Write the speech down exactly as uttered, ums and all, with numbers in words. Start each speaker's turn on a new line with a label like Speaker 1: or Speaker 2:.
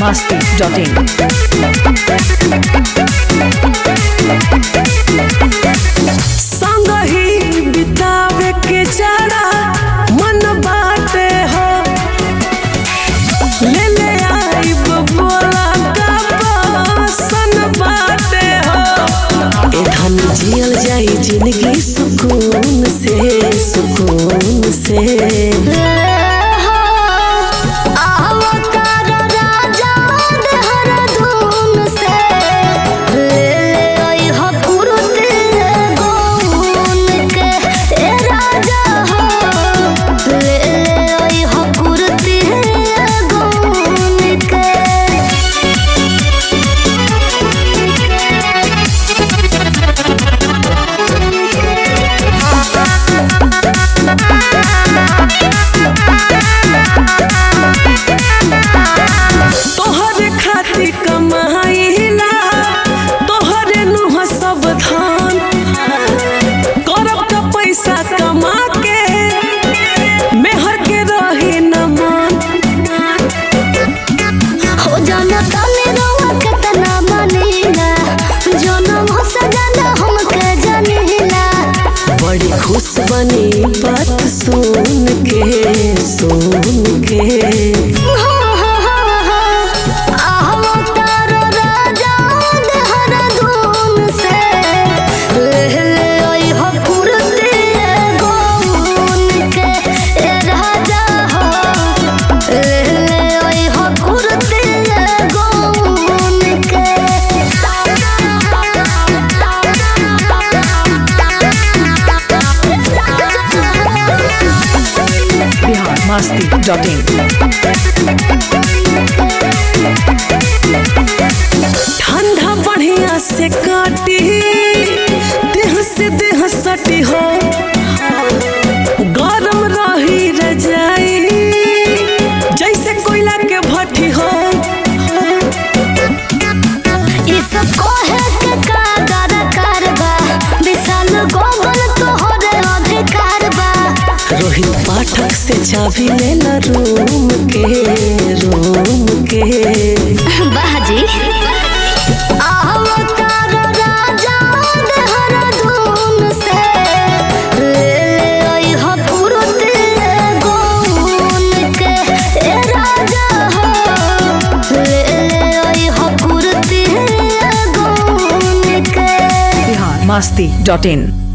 Speaker 1: masti dot in.
Speaker 2: संग ही बितावे के जरा मन बाटे हो, ले ले आई बोला का पसन बाटे हो। ए धन जियल जाई जिंदगी सुकून से सुकून से। कमाईला तोहरे नुह सब धान करब का पैसा कमा के मेहर के रही न मान।
Speaker 3: हो जाना तने रवा कितना मनीला जनम हो सजना हमके जानीला।
Speaker 2: बड़ी खुश बनी बात सुन के सुन के।
Speaker 1: masti dot in.
Speaker 2: ठंडा बढ़िया से काटी देह से देह सटी हो, गरम रही रजाई जैसे कोयला के भट्टी हो।
Speaker 3: इस कोहे के कागर करबा विशाल गोगल तोहरे अधिकार बा।
Speaker 2: रोहित पाठक से चाबी लेना रूम के रूम के।
Speaker 3: बाजी अवतार राजा देहरादून से ले ले आई हो पुरते गौन के। ए राजा हो ले ले आई हो पुरते गौन के।
Speaker 1: masti dot in.